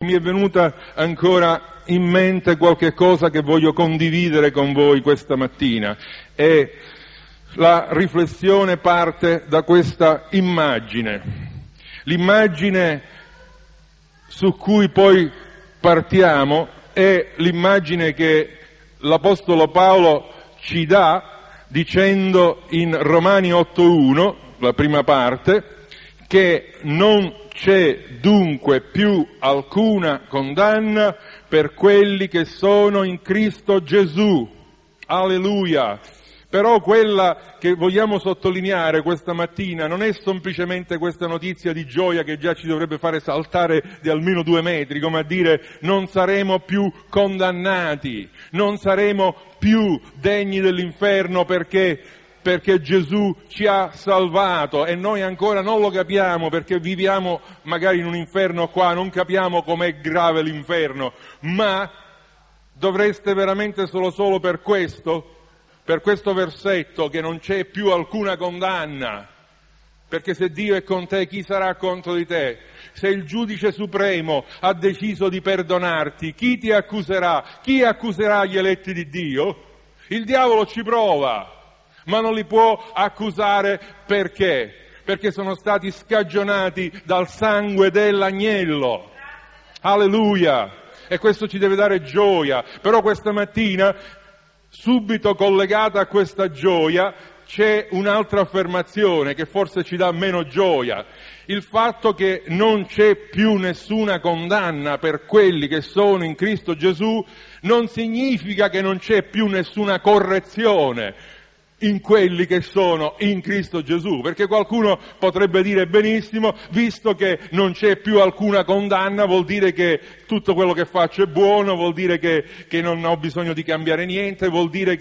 mi è venuta ancora in mente qualche cosa che voglio condividere con voi questa mattina, e la riflessione parte da questa immagine. L'immagine su cui poi partiamo è l'immagine che l'Apostolo Paolo ci dà dicendo in Romani 8:1, la prima parte, che non c'è dunque più alcuna condanna per quelli che sono in Cristo Gesù. Alleluia! Però quella che vogliamo sottolineare questa mattina non è semplicemente questa notizia di gioia che già ci dovrebbe fare saltare di almeno 2 metri, come a dire non saremo più condannati, non saremo più degni dell'inferno perché Gesù ci ha salvato, e noi ancora non lo capiamo perché viviamo magari in un inferno qua, non capiamo com'è grave l'inferno, ma dovreste veramente solo per questo versetto, che non c'è più alcuna condanna, perché se Dio è con te, chi sarà contro di te? Se il giudice supremo ha deciso di perdonarti, chi ti accuserà? Chi accuserà gli eletti di Dio? Il diavolo ci prova, ma non li può accusare perché? Perché sono stati scagionati dal sangue dell'agnello. Alleluia! E questo ci deve dare gioia. Però questa mattina, subito collegata a questa gioia, c'è un'altra affermazione che forse ci dà meno gioia. Il fatto che non c'è più nessuna condanna per quelli che sono in Cristo Gesù non significa che non c'è più nessuna correzione in quelli che sono in Cristo Gesù, perché qualcuno potrebbe dire benissimo, visto che non c'è più alcuna condanna, vuol dire che tutto quello che faccio è buono, vuol dire che non ho bisogno di cambiare niente, vuol dire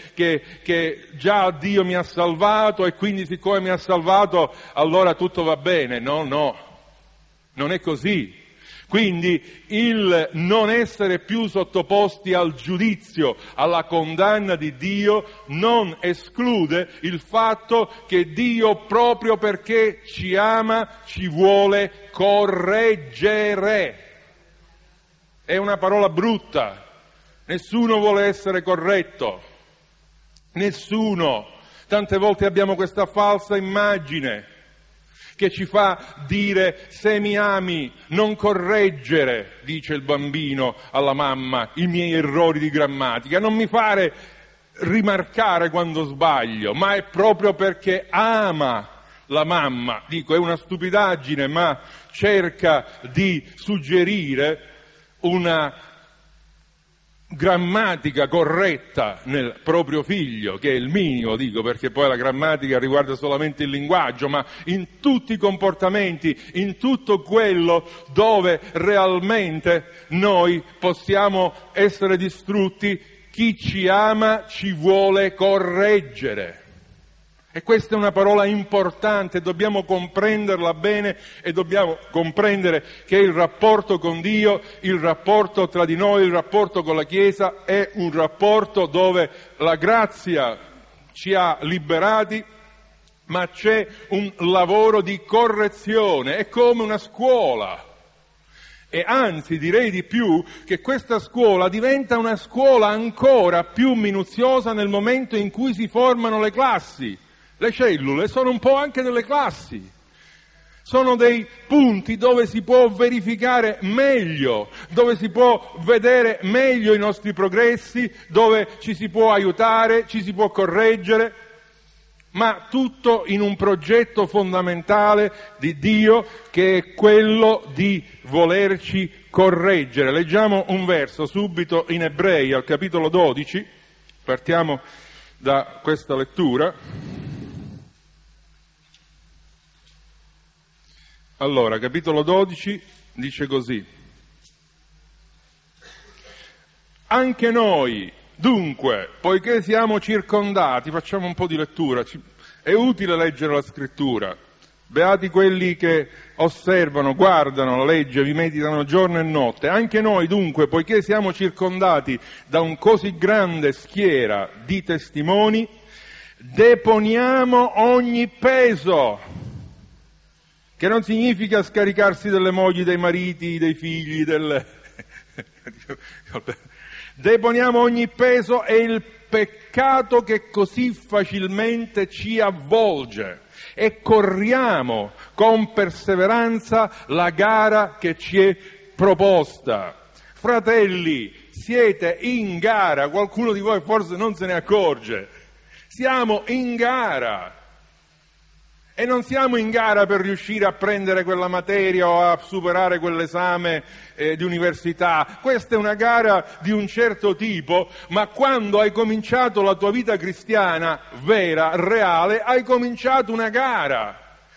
che già Dio mi ha salvato e quindi siccome mi ha salvato allora tutto va bene. No, non è così. Quindi il non essere più sottoposti al giudizio, alla condanna di Dio, non esclude il fatto che Dio, proprio perché ci ama, ci vuole correggere. È una parola brutta. Nessuno vuole essere corretto. Nessuno. Tante volte abbiamo questa falsa immagine che ci fa dire: se mi ami non correggere, dice il bambino alla mamma, i miei errori di grammatica, non mi fare rimarcare quando sbaglio, ma è proprio perché ama la mamma. Dico, è una stupidaggine, ma cerca di suggerire una grammatica corretta nel proprio figlio, che è il minimo, dico, perché poi la grammatica riguarda solamente il linguaggio, ma in tutti i comportamenti, in tutto quello dove realmente noi possiamo essere distrutti, chi ci ama ci vuole correggere. E questa è una parola importante, dobbiamo comprenderla bene e dobbiamo comprendere che il rapporto con Dio, il rapporto tra di noi, il rapporto con la Chiesa è un rapporto dove la grazia ci ha liberati, ma c'è un lavoro di correzione, è come una scuola. E anzi direi di più che questa scuola diventa una scuola ancora più minuziosa nel momento in cui si formano le classi. Le cellule sono un po' anche delle classi, sono dei punti dove si può verificare meglio, dove si può vedere meglio i nostri progressi, dove ci si può aiutare, ci si può correggere, ma tutto in un progetto fondamentale di Dio che è quello di volerci correggere. Leggiamo un verso subito in Ebrei al capitolo 12, partiamo da questa lettura. Allora, capitolo 12 dice così: anche noi, dunque, poiché siamo circondati, facciamo un po' di lettura, è utile leggere la scrittura, beati quelli che osservano, guardano la legge, vi meditano giorno e notte, anche noi dunque, poiché siamo circondati da un così grande schiera di testimoni, deponiamo ogni peso che non significa scaricarsi delle mogli, dei mariti, dei figli, deponiamo ogni peso e il peccato che così facilmente ci avvolge e corriamo con perseveranza la gara che ci è proposta. Fratelli, siete in gara, qualcuno di voi forse non se ne accorge. Siamo in gara. E non siamo in gara per riuscire a prendere quella materia o a superare quell'esame di università. Questa è una gara di un certo tipo, ma quando hai cominciato la tua vita cristiana vera, reale, hai cominciato una gara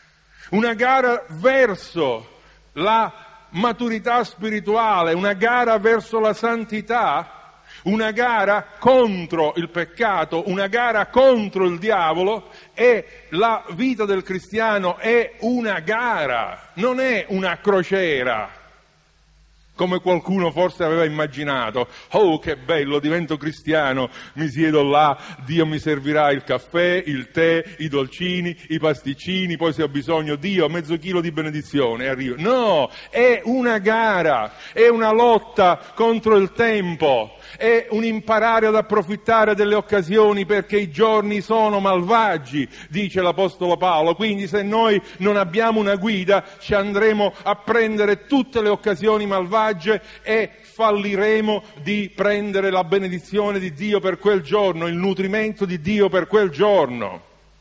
verso la maturità spirituale, una gara verso la santità, una gara contro il peccato, una gara contro il diavolo, e la vita del cristiano è una gara, non è una crociera, come qualcuno forse aveva immaginato. Oh, che bello, divento cristiano, mi siedo là, Dio mi servirà il caffè, il tè, i dolcini, i pasticcini, poi se ho bisogno Dio, mezzo chilo di benedizione, arrivo. No, è una gara, è una lotta contro il tempo, è un imparare ad approfittare delle occasioni perché i giorni sono malvagi, dice l'Apostolo Paolo. Quindi se noi non abbiamo una guida ci andremo a prendere tutte le occasioni malvagie e falliremo di prendere la benedizione di Dio per quel giorno, il nutrimento di Dio per quel giorno.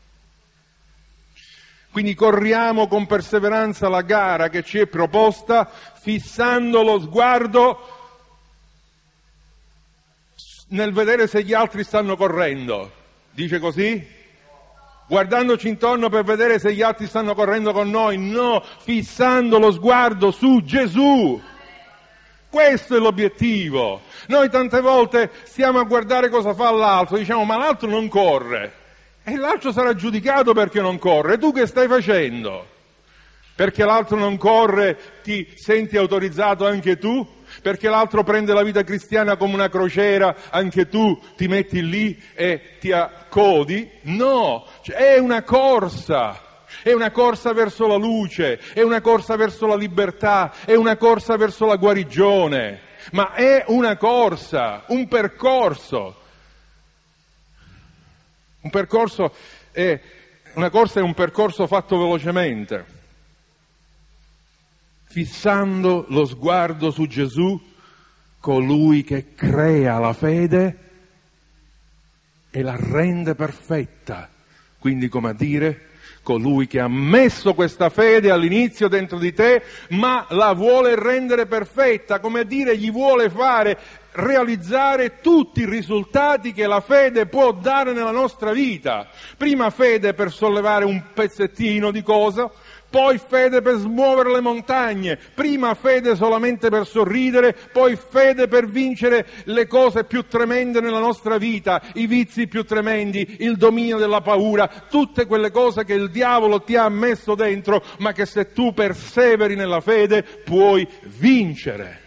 Quindi corriamo con perseveranza la gara che ci è proposta, fissando lo sguardo nel vedere se gli altri stanno correndo. Dice così? Guardandoci intorno per vedere se gli altri stanno correndo con noi. No, fissando lo sguardo su Gesù. Questo è l'obiettivo. Noi tante volte stiamo a guardare cosa fa l'altro, diciamo ma l'altro non corre, e l'altro sarà giudicato perché non corre. E tu che stai facendo? Perché l'altro non corre ti senti autorizzato anche tu? Perché l'altro prende la vita cristiana come una crociera, anche tu ti metti lì e ti accodi? No, è una corsa. È una corsa verso la luce, è una corsa verso la libertà, è una corsa verso la guarigione, ma è una corsa, un percorso. Una corsa è un percorso fatto velocemente. Fissando lo sguardo su Gesù, colui che crea la fede e la rende perfetta. Quindi, come a dire, colui che ha messo questa fede all'inizio dentro di te, ma la vuole rendere perfetta, come a dire, gli vuole fare realizzare tutti i risultati che la fede può dare nella nostra vita. Prima fede per sollevare un pezzettino di cosa, poi fede per smuovere le montagne, prima fede solamente per sorridere, poi fede per vincere le cose più tremende nella nostra vita, i vizi più tremendi, il dominio della paura, tutte quelle cose che il diavolo ti ha messo dentro, ma che se tu perseveri nella fede puoi vincere.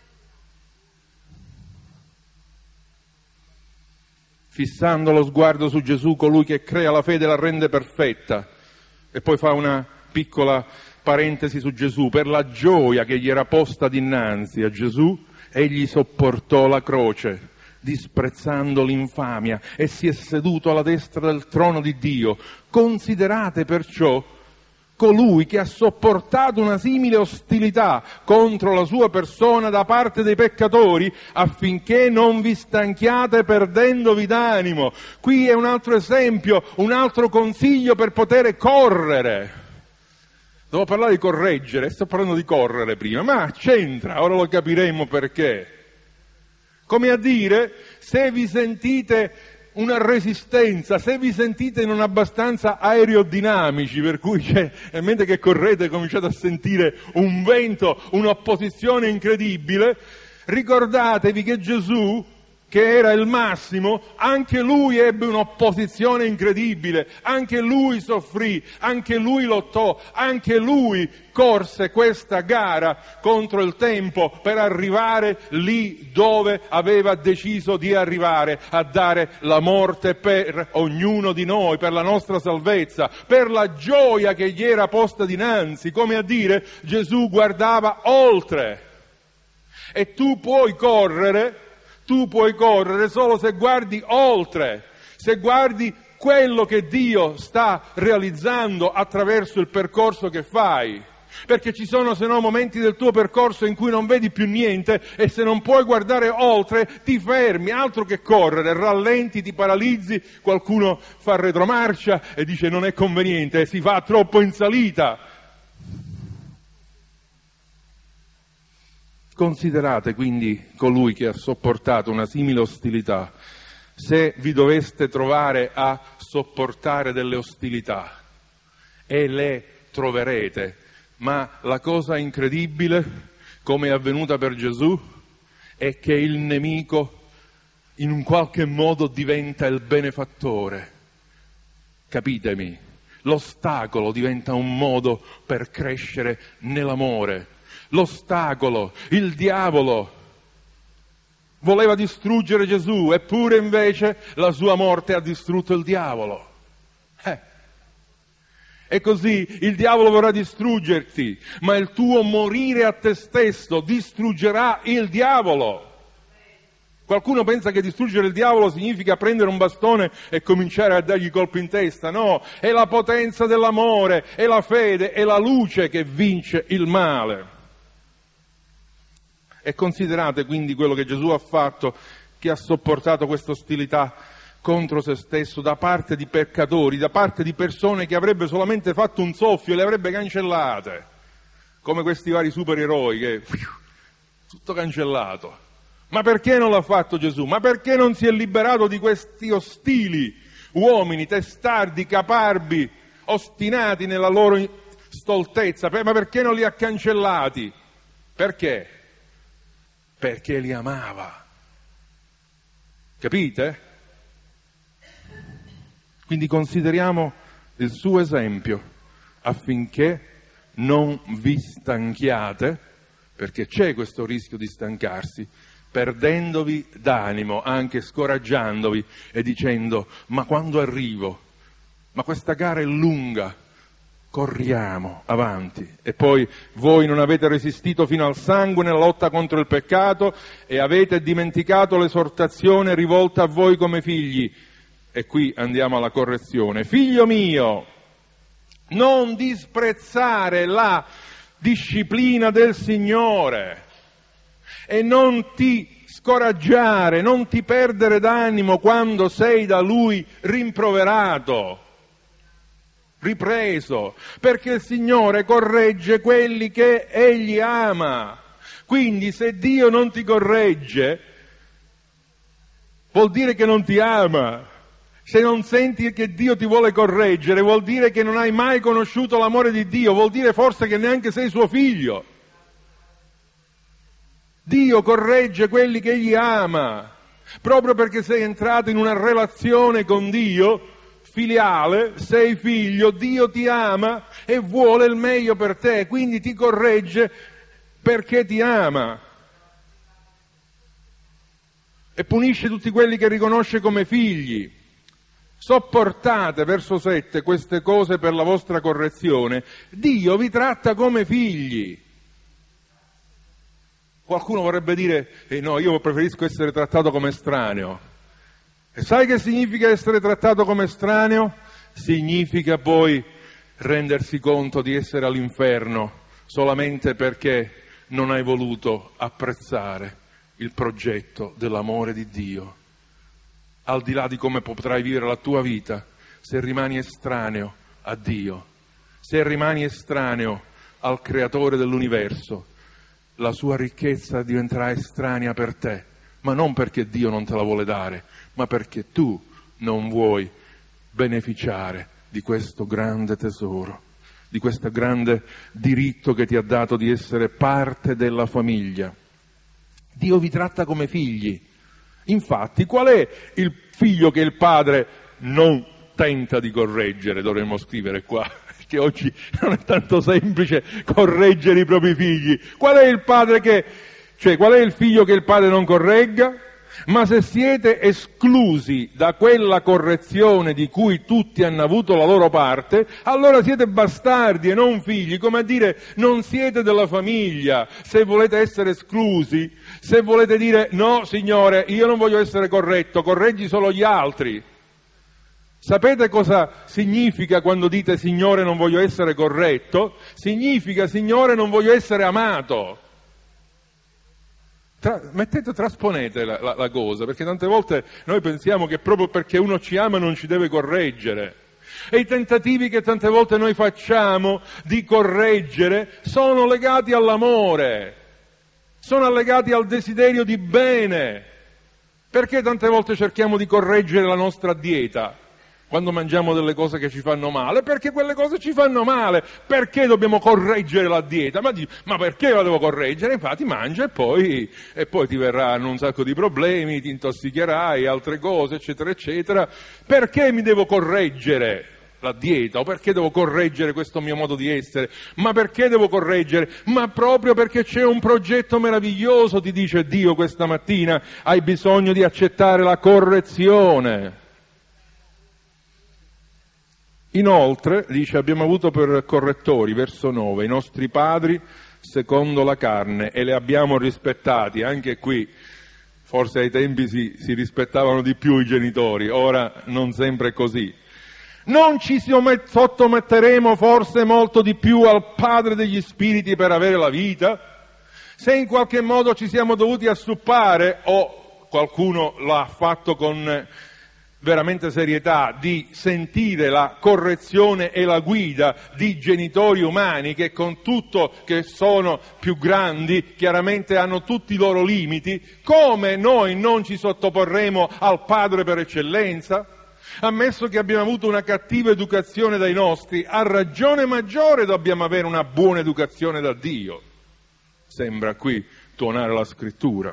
Fissando lo sguardo su Gesù, colui che crea la fede e la rende perfetta. E poi fa una piccola parentesi su Gesù. Per la gioia che gli era posta dinanzi a Gesù, egli sopportò la croce, disprezzando l'infamia, e si è seduto alla destra del trono di Dio. Considerate perciò colui che ha sopportato una simile ostilità contro la sua persona da parte dei peccatori, affinché non vi stanchiate perdendovi d'animo. Qui è un altro esempio, un altro consiglio per poter correre. Devo parlare di correggere, sto parlando di correre prima, ma c'entra, ora lo capiremo perché. Come a dire, se vi sentite una resistenza, se vi sentite non abbastanza aerodinamici, per cui mentre che correte cominciate a sentire un vento, un'opposizione incredibile, ricordatevi che Gesù che era il massimo, anche lui ebbe un'opposizione incredibile, anche lui soffrì, anche lui lottò, anche lui corse questa gara contro il tempo per arrivare lì dove aveva deciso di arrivare, a dare la morte per ognuno di noi, per la nostra salvezza, per la gioia che gli era posta dinanzi, come a dire, Gesù guardava oltre. E tu puoi correre solo se guardi oltre, se guardi quello che Dio sta realizzando attraverso il percorso che fai. Perché ci sono se no momenti del tuo percorso in cui non vedi più niente e se non puoi guardare oltre ti fermi, altro che correre, rallenti, ti paralizzi, qualcuno fa retromarcia e dice non è conveniente, si va troppo in salita. Considerate quindi colui che ha sopportato una simile ostilità. Se vi doveste trovare a sopportare delle ostilità, e le troverete, ma la cosa incredibile, come è avvenuta per Gesù, è che il nemico in un qualche modo diventa il benefattore. Capitemi? L'ostacolo diventa un modo per crescere nell'amore. L'ostacolo, il diavolo, voleva distruggere Gesù, eppure invece la sua morte ha distrutto il diavolo. E così il diavolo vorrà distruggerti, ma il tuo morire a te stesso distruggerà il diavolo. Qualcuno pensa che distruggere il diavolo significa prendere un bastone e cominciare a dargli colpi in testa. No, è la potenza dell'amore, è la fede, è la luce che vince il male. E considerate quindi quello che Gesù ha fatto, che ha sopportato questa ostilità contro se stesso da parte di peccatori, da parte di persone che avrebbe solamente fatto un soffio e le avrebbe cancellate, come questi vari supereroi che tutto cancellato. Ma perché non l'ha fatto Gesù? Ma perché non si è liberato di questi ostili uomini, testardi, caparbi, ostinati nella loro stoltezza? Ma perché non li ha cancellati? Perché? Perché li amava. Capite? Quindi consideriamo il suo esempio affinché non vi stanchiate, perché c'è questo rischio di stancarsi, perdendovi d'animo, anche scoraggiandovi e dicendo ma quando arrivo? Ma questa gara è lunga, corriamo avanti. E poi voi non avete resistito fino al sangue nella lotta contro il peccato e avete dimenticato l'esortazione rivolta a voi come figli. E qui andiamo alla correzione. Figlio mio, non disprezzare la disciplina del Signore e non ti scoraggiare, non ti perdere d'animo quando sei da Lui rimproverato, ripreso, perché il Signore corregge quelli che Egli ama. Quindi se Dio non ti corregge, vuol dire che non ti ama. Se non senti che Dio ti vuole correggere, vuol dire che non hai mai conosciuto l'amore di Dio, vuol dire forse che neanche sei suo figlio. Dio corregge quelli che Egli ama, proprio perché sei entrato in una relazione con Dio, filiale, sei figlio, Dio ti ama e vuole il meglio per te, quindi ti corregge perché ti ama. E punisce tutti quelli che riconosce come figli. Sopportate, verso 7, queste cose per la vostra correzione. Dio vi tratta come figli. Qualcuno vorrebbe dire, no, io preferisco essere trattato come estraneo. E sai che significa essere trattato come estraneo? Significa poi rendersi conto di essere all'inferno solamente perché non hai voluto apprezzare il progetto dell'amore di Dio. Al di là di come potrai vivere la tua vita, se rimani estraneo a Dio, se rimani estraneo al Creatore dell'universo, la sua ricchezza diventerà estranea per te, ma non perché Dio non te la vuole dare, ma perché tu non vuoi beneficiare di questo grande tesoro, di questo grande diritto che ti ha dato di essere parte della famiglia. Dio vi tratta come figli. Infatti, qual è il figlio che il padre non tenta di correggere? Dovremmo scrivere qua, perché oggi non è tanto semplice correggere i propri figli. Qual è il qual è il figlio che il padre non corregga? Ma se siete esclusi da quella correzione di cui tutti hanno avuto la loro parte, allora siete bastardi e non figli, come a dire non siete della famiglia. Se volete essere esclusi, se volete dire no signore, io non voglio essere corretto, correggi solo gli altri. Sapete cosa significa quando dite signore non voglio essere corretto? Significa signore non voglio essere amato. Trasponete la cosa, perché tante volte noi pensiamo che proprio perché uno ci ama non ci deve correggere. E i tentativi che tante volte noi facciamo di correggere sono legati all'amore, sono legati al desiderio di bene. Perché tante volte cerchiamo di correggere la nostra dieta? Quando mangiamo delle cose che ci fanno male, perché quelle cose ci fanno male. Perché dobbiamo correggere la dieta? Ma perché la devo correggere? Infatti mangia e poi ti verranno un sacco di problemi, ti intossicherai, altre cose, eccetera, eccetera. Perché mi devo correggere la dieta? O perché devo correggere questo mio modo di essere? Ma perché devo correggere? Ma proprio perché c'è un progetto meraviglioso, ti dice Dio questa mattina. Hai bisogno di accettare la correzione. Inoltre, dice, abbiamo avuto per correttori, verso 9, i nostri padri secondo la carne e li abbiamo rispettati. Anche qui, forse ai tempi si rispettavano di più i genitori, ora non sempre è così. Non ci sottometteremo forse molto di più al Padre degli Spiriti per avere la vita? Se in qualche modo ci siamo dovuti assuppare, o qualcuno l'ha fatto con veramente serietà, di sentire la correzione e la guida di genitori umani che con tutto che sono più grandi, chiaramente hanno tutti i loro limiti, come noi non ci sottoporremo al Padre per eccellenza? Ammesso che abbiamo avuto una cattiva educazione dai nostri, a ragione maggiore dobbiamo avere una buona educazione da Dio. Sembra qui tuonare la scrittura.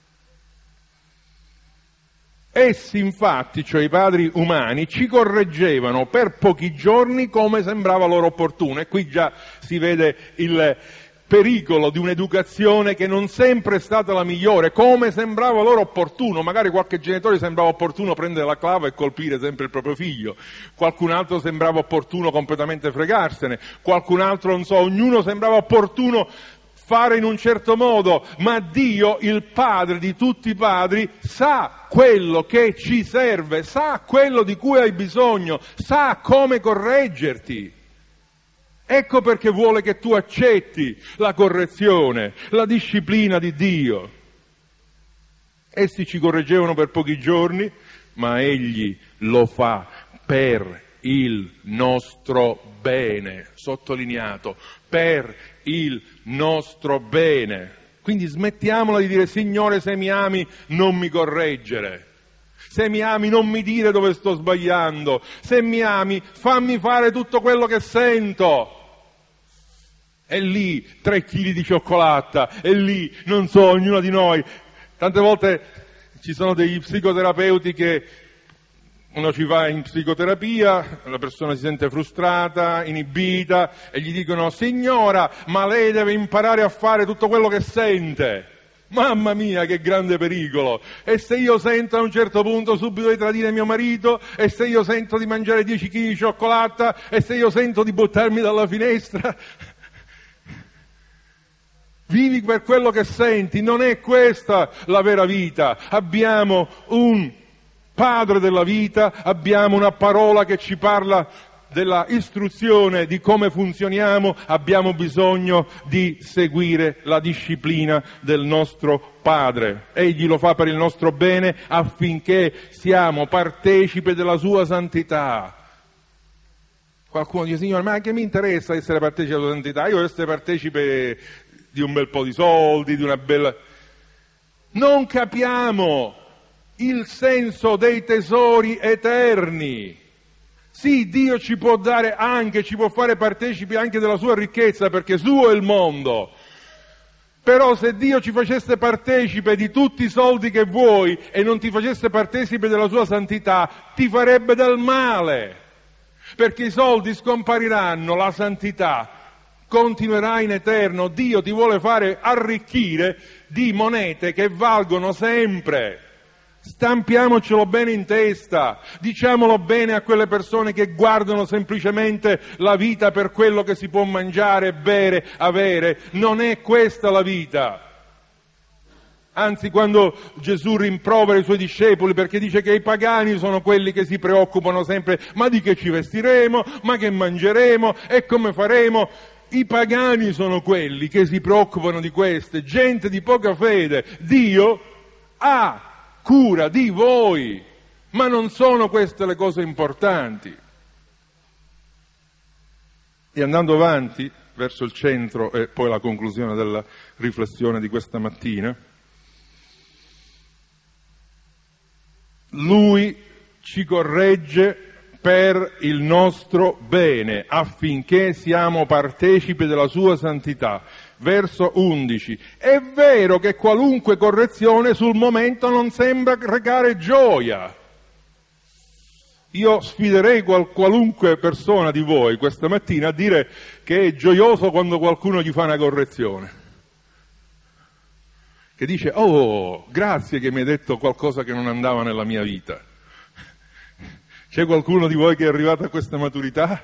Essi infatti, cioè i padri umani, ci correggevano per pochi giorni come sembrava loro opportuno. E qui già si vede il pericolo di un'educazione che non sempre è stata la migliore, come sembrava loro opportuno. Magari qualche genitore sembrava opportuno prendere la clava e colpire sempre il proprio figlio, qualcun altro sembrava opportuno completamente fregarsene, qualcun altro, non so, ognuno sembrava opportuno fare in un certo modo, ma Dio, il Padre di tutti i padri, sa quello che ci serve, sa quello di cui hai bisogno, sa come correggerti. Ecco perché vuole che tu accetti la correzione, la disciplina di Dio. Essi ci correggevano per pochi giorni, ma Egli lo fa per il nostro bene, sottolineato, per il nostro bene. Quindi smettiamola di dire Signore, se mi ami non mi correggere, se mi ami non mi dire dove sto sbagliando, se mi ami fammi fare tutto quello che sento. E lì 3 chili di cioccolata, e lì non so, ognuno di noi. Tante volte ci sono degli psicoterapeuti che uno ci va in psicoterapia, la persona si sente frustrata, inibita, e gli dicono signora, ma lei deve imparare a fare tutto quello che sente. Mamma mia, che grande pericolo! E se io sento a un certo punto subito di tradire mio marito, e se io sento di mangiare 10 kg di cioccolata, e se io sento di buttarmi dalla finestra? Vivi per quello che senti, non è questa la vera vita. Abbiamo un Padre della vita, abbiamo una parola che ci parla della istruzione di come funzioniamo, abbiamo bisogno di seguire la disciplina del nostro Padre. Egli lo fa per il nostro bene affinché siamo partecipi della sua santità. Qualcuno dice, Signore, ma che mi interessa essere partecipe della sua santità? Io voglio essere partecipe di un bel po' di soldi, di una bella... Non capiamo il senso dei tesori eterni. Sì, Dio ci può dare anche, ci può fare partecipi anche della sua ricchezza, perché suo è il mondo. Però se Dio ci facesse partecipe di tutti i soldi che vuoi e non ti facesse partecipe della sua santità, ti farebbe del male, perché i soldi scompariranno, la santità continuerà in eterno. Dio ti vuole fare arricchire di monete che valgono sempre. Stampiamocelo bene in testa, diciamolo bene a quelle persone che guardano semplicemente la vita per quello che si può mangiare, bere, avere. Non è questa la vita. Anzi, quando Gesù rimprovera i suoi discepoli perché dice che i pagani sono quelli che si preoccupano sempre, ma di che ci vestiremo, ma che mangeremo e come faremo? I pagani sono quelli che si preoccupano di queste, gente di poca fede. Dio ha cura di voi, ma non sono queste le cose importanti. E andando avanti verso il centro e poi la conclusione della riflessione di questa mattina, Lui ci corregge per il nostro bene, affinché siamo partecipi della sua santità. Verso 11. È vero che qualunque correzione sul momento non sembra recare gioia. Io sfiderei qualunque persona di voi questa mattina a dire che è gioioso quando qualcuno gli fa una correzione. Che dice, oh, grazie che mi hai detto qualcosa che non andava nella mia vita. C'è qualcuno di voi che è arrivato a questa maturità?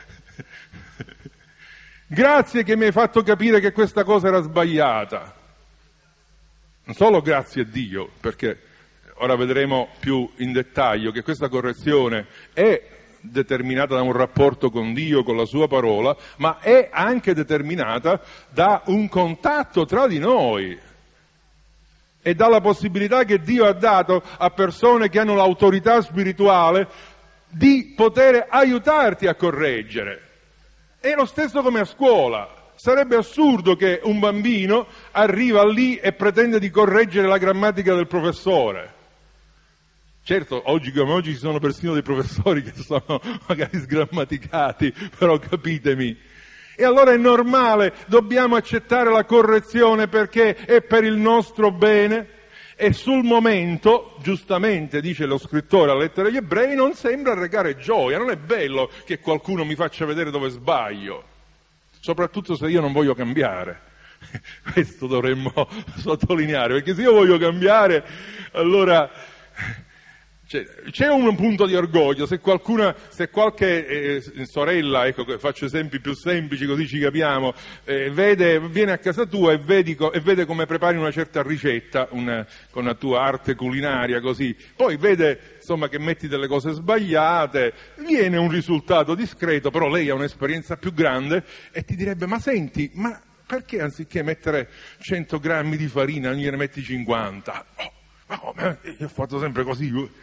Grazie che mi hai fatto capire che questa cosa era sbagliata. Non solo grazie a Dio, perché ora vedremo più in dettaglio che questa correzione è determinata da un rapporto con Dio, con la sua parola, ma è anche determinata da un contatto tra di noi e dalla possibilità che Dio ha dato a persone che hanno l'autorità spirituale di poter aiutarti a correggere. È lo stesso come a scuola. Sarebbe assurdo che un bambino arriva lì e pretende di correggere la grammatica del professore. Certo, oggi come oggi ci sono persino dei professori che sono magari sgrammaticati, però capitemi. E allora è normale, dobbiamo accettare la correzione perché è per il nostro bene. E sul momento, giustamente dice lo scrittore alla lettera agli ebrei, non sembra recare gioia, non è bello che qualcuno mi faccia vedere dove sbaglio, soprattutto se io non voglio cambiare. Questo dovremmo sottolineare, perché se io voglio cambiare, allora c'è un punto di orgoglio. Se qualche sorella, ecco, faccio esempi più semplici così ci capiamo, viene a casa tua e vede come prepari una certa ricetta con la tua arte culinaria, così, poi vede insomma che metti delle cose sbagliate, viene un risultato discreto, però lei ha un'esperienza più grande e ti direbbe, ma senti, ma perché anziché mettere 100 grammi di farina non gliene metti 50? Oh, ma come? Io ho fatto sempre così.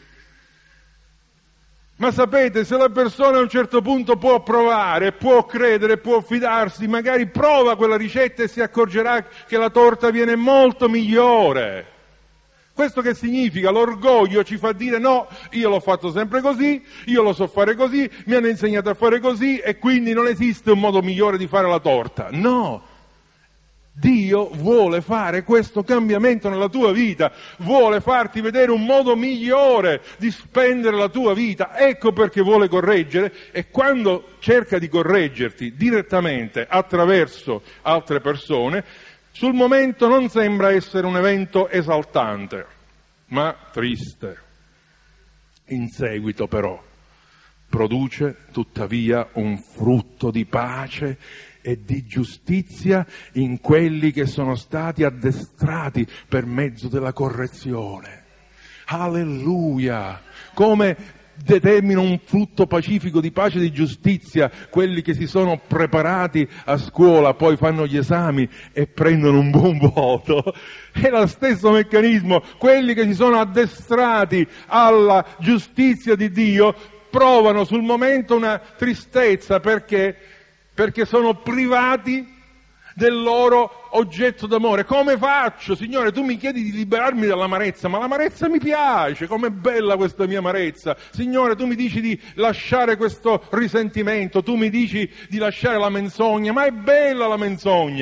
Ma sapete, se la persona a un certo punto può provare, può credere, può fidarsi, magari prova quella ricetta e si accorgerà che la torta viene molto migliore. Questo che significa? L'orgoglio ci fa dire no, io l'ho fatto sempre così, io lo so fare così, mi hanno insegnato a fare così e quindi non esiste un modo migliore di fare la torta. No! Dio vuole fare questo cambiamento nella tua vita, vuole farti vedere un modo migliore di spendere la tua vita, ecco perché vuole correggere, e quando cerca di correggerti direttamente attraverso altre persone, sul momento non sembra essere un evento esaltante, ma triste. In seguito però produce tuttavia un frutto di pace e di giustizia in quelli che sono stati addestrati per mezzo della correzione. Alleluia! Come determina un frutto pacifico di pace e di giustizia quelli che si sono preparati a scuola, poi fanno gli esami e prendono un buon voto. È lo stesso meccanismo, quelli che si sono addestrati alla giustizia di Dio provano sul momento una tristezza perché sono privati del loro oggetto d'amore. Come faccio? Signore, tu mi chiedi di liberarmi dall'amarezza, ma l'amarezza mi piace, com'è bella questa mia amarezza. Signore, tu mi dici di lasciare questo risentimento, tu mi dici di lasciare la menzogna, ma è bella la menzogna.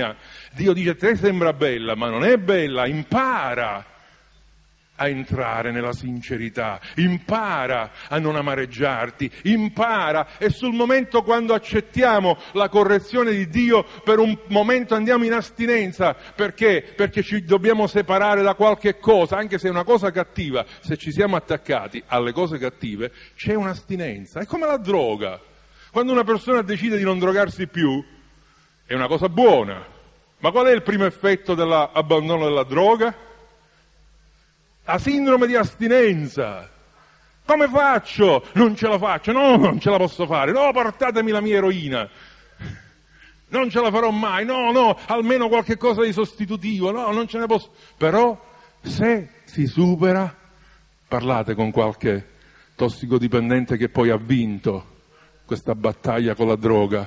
Dio dice: te sembra bella, ma non è bella, impara a entrare nella sincerità, impara a non amareggiarti, impara, e sul momento, quando accettiamo la correzione di Dio, per un momento andiamo in astinenza. Perché? Perché ci dobbiamo separare da qualche cosa, anche se è una cosa cattiva. Se ci siamo attaccati alle cose cattive, c'è un'astinenza. È come la droga. Quando una persona decide di non drogarsi più, è una cosa buona. Ma qual è il primo effetto dell'abbandono della droga? La sindrome di astinenza. Come faccio? Non ce la faccio, no, non ce la posso fare, no, portatemi la mia eroina, non ce la farò mai, no, almeno qualche cosa di sostitutivo, no, non ce ne posso. Però se si supera, parlate con qualche tossicodipendente che poi ha vinto questa battaglia con la droga,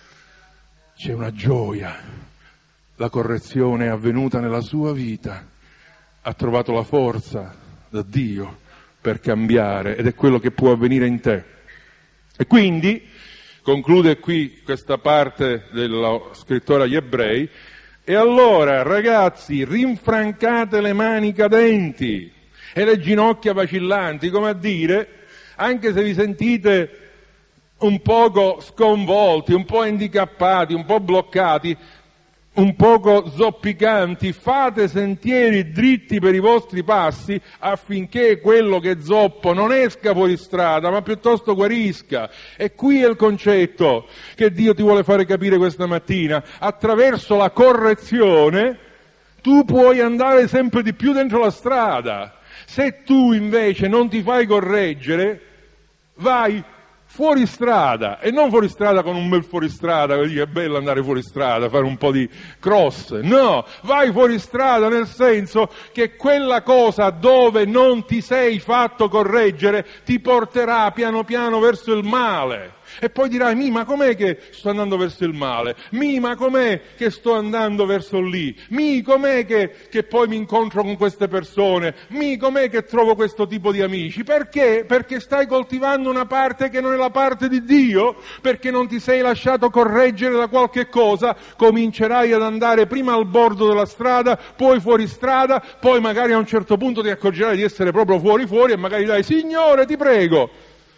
c'è una gioia, la correzione è avvenuta nella sua vita, ha trovato la forza da Dio per cambiare, ed è quello che può avvenire in te. E quindi, conclude qui questa parte dello scrittore agli Ebrei: e allora, ragazzi, rinfrancate le mani cadenti e le ginocchia vacillanti, come a dire, anche se vi sentite un poco sconvolti, un po' handicappati, un po' bloccati, un poco zoppicanti, fate sentieri dritti per i vostri passi, affinché quello che zoppo non esca fuori strada, ma piuttosto guarisca. E qui è il concetto che Dio ti vuole fare capire questa mattina: attraverso la correzione tu puoi andare sempre di più dentro la strada. Se tu invece non ti fai correggere, vai fuori strada, e non fuori strada con un bel fuoristrada, che è bello andare fuori strada, fare un po' di cross, no, vai fuori strada nel senso che quella cosa dove non ti sei fatto correggere ti porterà piano piano verso il male. E poi dirai: ma com'è che sto andando verso il male? Ma com'è che sto andando verso lì? Com'è che poi mi incontro con queste persone? Com'è che trovo questo tipo di amici? Perché? Perché stai coltivando una parte che non è la parte di Dio? Perché non ti sei lasciato correggere da qualche cosa? Comincerai ad andare prima al bordo della strada, poi fuori strada, poi magari a un certo punto ti accorgerai di essere proprio fuori e magari dai: Signore, ti prego.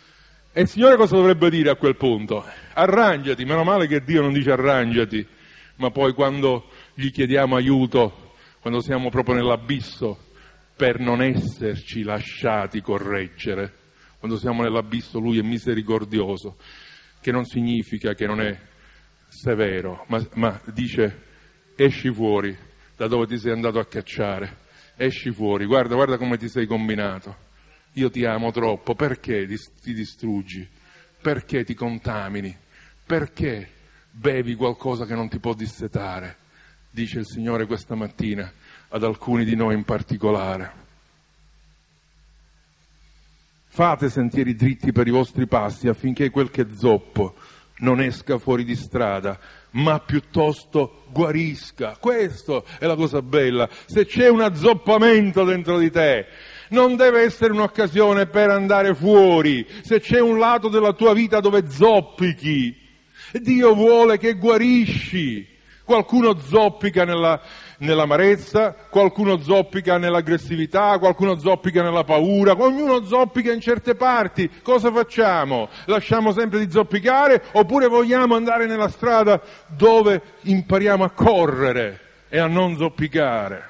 E il Signore cosa dovrebbe dire a quel punto? Arrangiati. Meno male che Dio non dice arrangiati, ma poi quando gli chiediamo aiuto, quando siamo proprio nell'abisso, per non esserci lasciati correggere, quando siamo nell'abisso Lui è misericordioso, che non significa che non è severo, ma dice: esci fuori da dove ti sei andato a cacciare, esci fuori, guarda come ti sei combinato. Io ti amo troppo, perché ti distruggi? Perché ti contamini? Perché bevi qualcosa che non ti può dissetare? Dice il Signore questa mattina ad alcuni di noi in particolare. Fate sentieri dritti per i vostri passi, affinché quel che zoppo non esca fuori di strada, ma piuttosto guarisca. Questa è la cosa bella. Se c'è un azzoppamento dentro di te, non deve essere un'occasione per andare fuori. Se c'è un lato della tua vita dove zoppichi, Dio vuole che guarisci. Qualcuno zoppica nell'amarezza, qualcuno zoppica nell'aggressività, qualcuno zoppica nella paura, ognuno zoppica in certe parti. Cosa facciamo? Lasciamo sempre di zoppicare, oppure vogliamo andare nella strada dove impariamo a correre e a non zoppicare?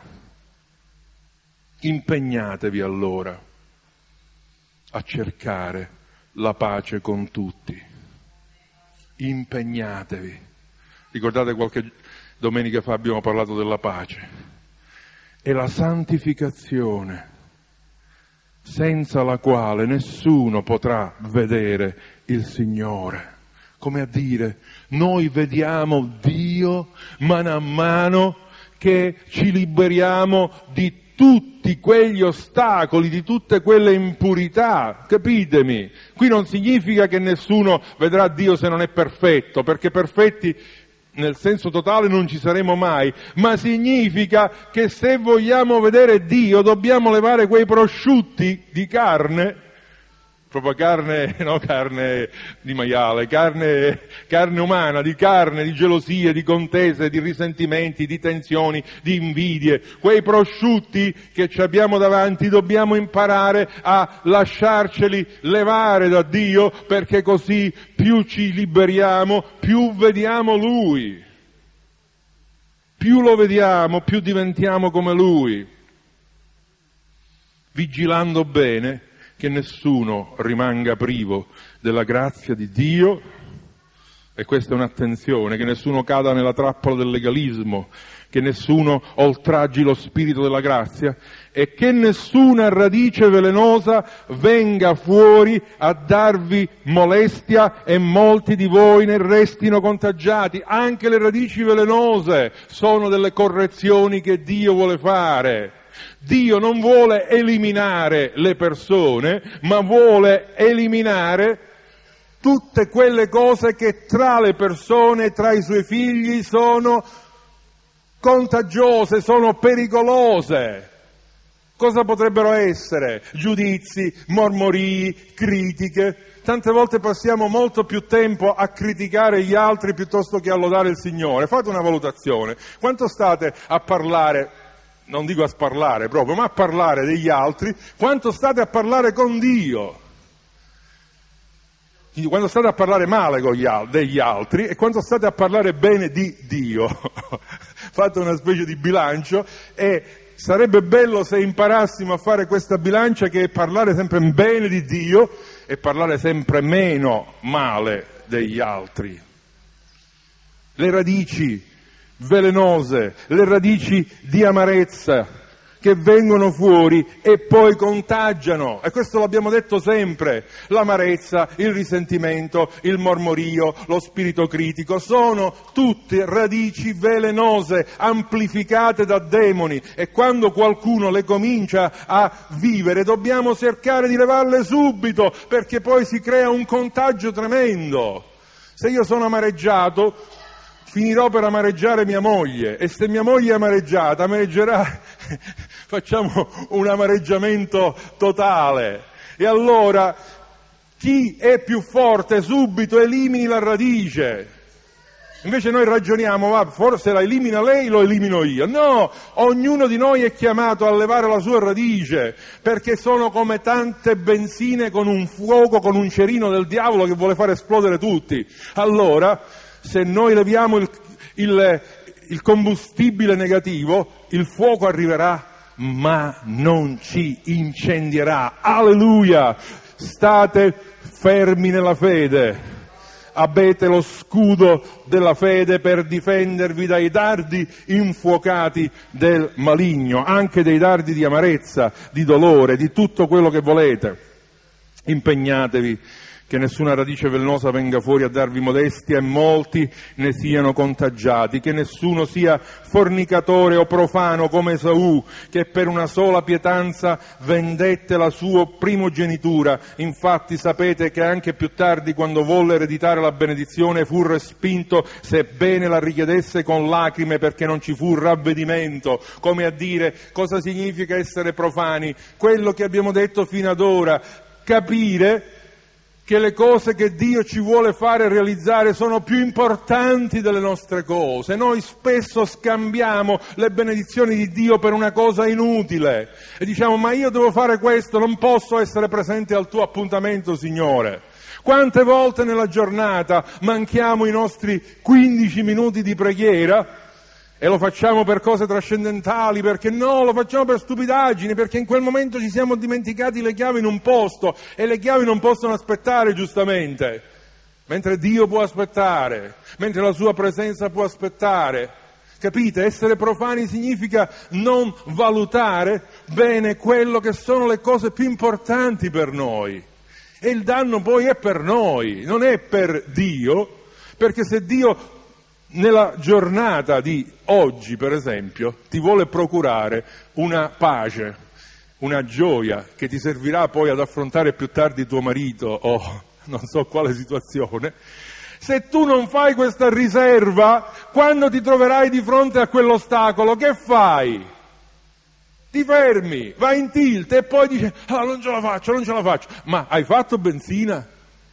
Impegnatevi allora a cercare la pace con tutti. Impegnatevi. Ricordate, qualche domenica fa abbiamo parlato della pace e la santificazione, senza la quale nessuno potrà vedere il Signore. Come a dire, noi vediamo Dio mano a mano che ci liberiamo di tutti quegli ostacoli, di tutte quelle impurità, capitemi? Qui non significa che nessuno vedrà Dio se non è perfetto, perché perfetti nel senso totale non ci saremo mai, ma significa che se vogliamo vedere Dio dobbiamo levare quei prosciutti di carne proprio carne, no, carne di maiale, carne umana, di carne, di gelosie, di contese, di risentimenti, di tensioni, di invidie. Quei prosciutti che ci abbiamo davanti dobbiamo imparare a lasciarceli levare da Dio, perché così più ci liberiamo, più vediamo Lui. Più lo vediamo, più diventiamo come Lui. Vigilando bene che nessuno rimanga privo della grazia di Dio, e questa è un'attenzione, che nessuno cada nella trappola del legalismo, che nessuno oltraggi lo spirito della grazia e che nessuna radice velenosa venga fuori a darvi molestia e molti di voi ne restino contagiati. Anche le radici velenose sono delle correzioni che Dio vuole fare. Dio non vuole eliminare le persone, ma vuole eliminare tutte quelle cose che tra le persone, tra i suoi figli sono contagiose, sono pericolose. Cosa potrebbero essere? Giudizi, mormorii, critiche. Tante volte passiamo molto più tempo a criticare gli altri piuttosto che a lodare il Signore. Fate una valutazione. Quanto state a parlare, non dico a sparlare proprio, ma a parlare degli altri, quanto state a parlare con Dio? Quando state a parlare male degli altri e quando state a parlare bene di Dio. Fate una specie di bilancio e sarebbe bello se imparassimo a fare questa bilancia, che è parlare sempre bene di Dio e parlare sempre meno male degli altri. Le radici velenose, le radici di amarezza che vengono fuori e poi contagiano, e questo l'abbiamo detto sempre. L'amarezza, il risentimento, il mormorio, lo spirito critico sono tutte radici velenose amplificate da demoni, e quando qualcuno le comincia a vivere dobbiamo cercare di levarle subito, perché poi si crea un contagio tremendo. Se io sono amareggiato, finirò per amareggiare mia moglie, e se mia moglie è amareggiata, amareggerà, facciamo un amareggiamento totale. E allora chi è più forte subito elimini la radice. Invece noi ragioniamo, forse la elimina lei, lo elimino io. No, ognuno di noi è chiamato a levare la sua radice, perché sono come tante benzine con un fuoco, con un cerino del diavolo che vuole far esplodere tutti. Allora, se noi leviamo il combustibile negativo, il fuoco arriverà, ma non ci incendierà. Alleluia! State fermi nella fede. Abbiate lo scudo della fede per difendervi dai dardi infuocati del maligno, anche dei dardi di amarezza, di dolore, di tutto quello che volete. Impegnatevi che nessuna radice velenosa venga fuori a darvi modestia e molti ne siano contagiati, che nessuno sia fornicatore o profano come Esaù, che per una sola pietanza vendette la sua primogenitura. Infatti sapete che anche più tardi, quando volle ereditare la benedizione, fu respinto, sebbene la richiedesse con lacrime, perché non ci fu ravvedimento. Come a dire, cosa significa essere profani? Quello che abbiamo detto fino ad ora, capire che le cose che Dio ci vuole fare realizzare sono più importanti delle nostre cose. Noi spesso scambiamo le benedizioni di Dio per una cosa inutile e diciamo: ma io devo fare questo, non posso essere presente al tuo appuntamento, Signore. Quante volte nella giornata manchiamo i nostri 15 minuti di preghiera e lo facciamo per cose trascendentali, perché no, lo facciamo per stupidaggini, perché in quel momento ci siamo dimenticati le chiavi in un posto, e le chiavi non possono aspettare, giustamente, mentre Dio può aspettare, mentre la sua presenza può aspettare. Capite? Essere profani significa non valutare bene quello che sono le cose più importanti per noi, e il danno poi è per noi, non è per Dio, perché se Dio nella giornata di oggi, per esempio, ti vuole procurare una pace, una gioia che ti servirà poi ad affrontare più tardi tuo marito o non so quale situazione, se tu non fai questa riserva, quando ti troverai di fronte a quell'ostacolo, che fai? ti fermi, vai in tilt e poi dici non ce la faccio. Ma hai fatto benzina?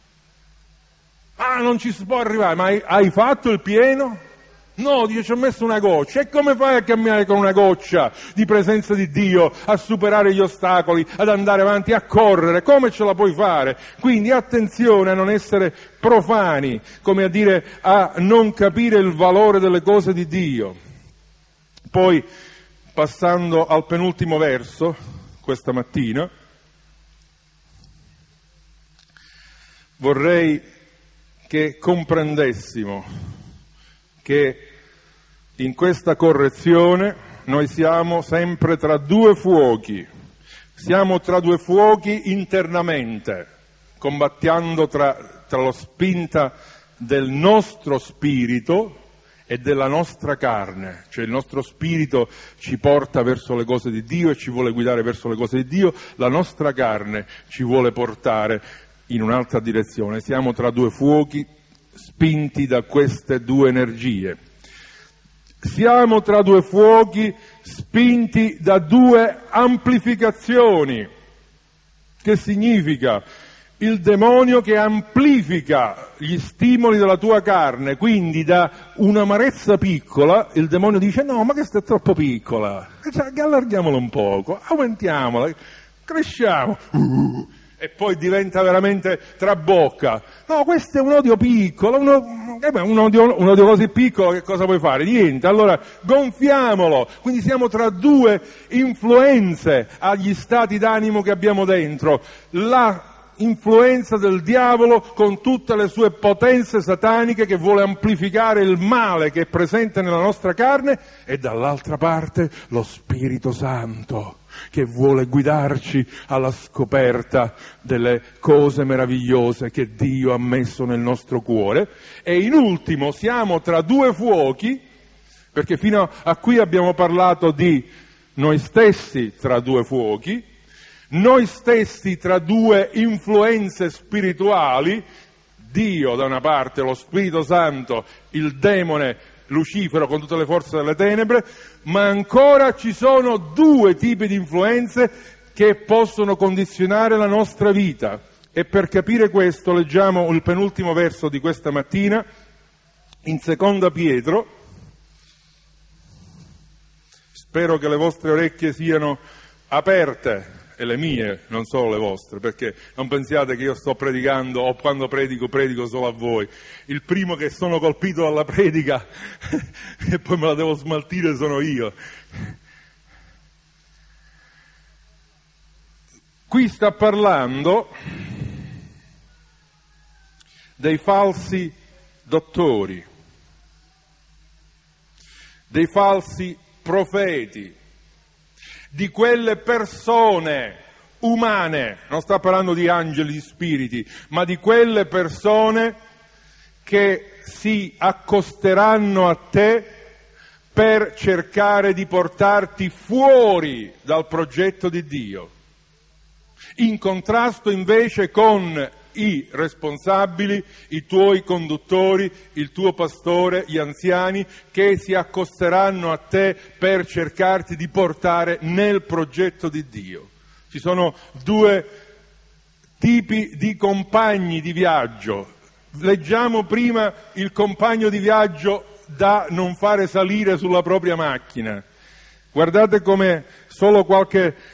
Non ci si può arrivare, ma hai fatto il pieno? No, dice, ci ho messo una goccia. E come fai a camminare con una goccia di presenza di Dio, a superare gli ostacoli, ad andare avanti, a correre? Come ce la puoi fare? Quindi attenzione a non essere profani, come a dire a non capire il valore delle cose di Dio. Poi, passando al penultimo verso, questa mattina, vorrei che comprendessimo che in questa correzione noi siamo sempre tra due fuochi, siamo tra due fuochi internamente, combattendo tra la spinta del nostro spirito e della nostra carne, cioè il nostro spirito ci porta verso le cose di Dio e ci vuole guidare verso le cose di Dio, la nostra carne ci vuole portare in un'altra direzione, siamo tra due fuochi spinti da queste due energie. Siamo tra due fuochi spinti da due amplificazioni. Che significa? Il demonio che amplifica gli stimoli della tua carne, quindi da un'amarezza piccola il demonio dice no, ma questa è troppo piccola, allarghiamola un poco, aumentiamola, cresciamo. E poi diventa veramente trabocca. No, questo è un odio piccolo, un odio così piccolo, che cosa puoi fare? Niente, allora gonfiamolo. Quindi siamo tra due influenze agli stati d'animo che abbiamo dentro. La influenza del diavolo con tutte le sue potenze sataniche che vuole amplificare il male che è presente nella nostra carne, e dall'altra parte lo Spirito Santo che vuole guidarci alla scoperta delle cose meravigliose che Dio ha messo nel nostro cuore. E in ultimo siamo tra due fuochi, perché fino a qui abbiamo parlato di noi stessi tra due fuochi, noi stessi tra due influenze spirituali, Dio da una parte, lo Spirito Santo, il demone Lucifero con tutte le forze delle tenebre, ma ancora ci sono due tipi di influenze che possono condizionare la nostra vita. E per capire questo leggiamo il penultimo verso di questa mattina in Seconda Pietro. Spero che le vostre orecchie siano aperte, e le mie, non solo le vostre, perché non pensiate che io sto predicando o quando predico solo a voi. Il primo che sono colpito dalla predica e poi me la devo smaltire sono io. Qui sta parlando dei falsi dottori, dei falsi profeti, di quelle persone umane, non sta parlando di angeli, di spiriti, ma di quelle persone che si accosteranno a te per cercare di portarti fuori dal progetto di Dio, in contrasto invece con i responsabili, i tuoi conduttori, il tuo pastore, gli anziani, che si accosteranno a te per cercarti di portare nel progetto di Dio. Ci sono due tipi di compagni di viaggio. Leggiamo prima il compagno di viaggio da non fare salire sulla propria macchina. Guardate come solo qualche